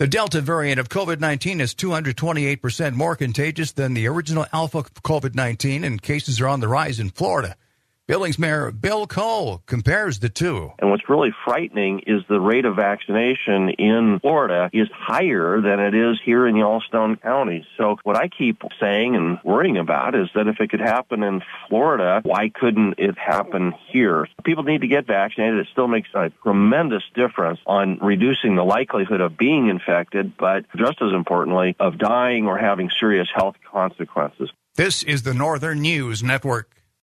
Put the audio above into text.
The Delta variant of COVID-19 is 228% more contagious than the original Alpha COVID-19, and cases are on the rise in Florida. Billings Mayor Bill Cole compares the two. And what's really frightening is the rate of vaccination in Florida is higher than it is here in Yellowstone County. So what I keep saying and worrying about is that if it could happen in Florida, why couldn't it happen here? People need to get vaccinated. It still makes a tremendous difference on reducing the likelihood of being infected, but just as importantly, of dying or having serious health consequences. This is the Northern News Network.